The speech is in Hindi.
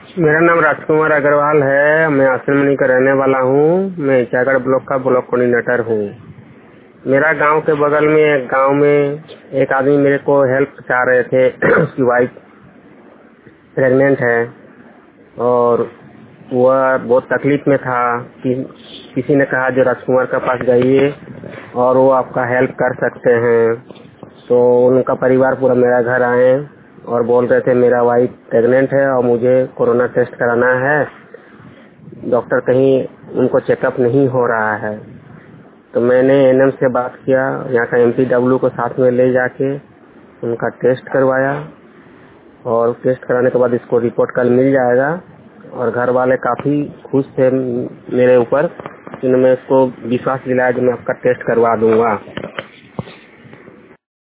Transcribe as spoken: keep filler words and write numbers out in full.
मेरा नाम राजकुमार अग्रवाल है। मैं आश्रमनी का रहने वाला हूँ। मैं इचागढ़ ब्लॉक का ब्लॉक कोऑर्डिनेटर हूँ। मेरा गांव के बगल में एक गांव में एक आदमी मेरे को हेल्प चाह रहे थे। उसकी वाइफ प्रेग्नेंट है और वह बहुत तकलीफ में था कि किसी ने कहा जो राजकुमार के पास जाइए और वो आपका हेल्प कर सकते हैं। तो उनका परिवार पूरा मेरा घर आए और बोल रहे थे मेरा वाइफ प्रेग्नेंट है और मुझे कोरोना टेस्ट कराना है। डॉक्टर कहीं उनको चेकअप नहीं हो रहा है। तो मैंने एनएम से बात किया, यहाँ का एमपीडब्ल्यू को साथ में ले जाके उनका टेस्ट करवाया और टेस्ट कराने के बाद इसको रिपोर्ट कल मिल जाएगा। और घर वाले काफ़ी खुश थे मेरे ऊपर, इन्होंने इसको विश्वास दिलाया कि मैं आपका टेस्ट करवा दूंगा।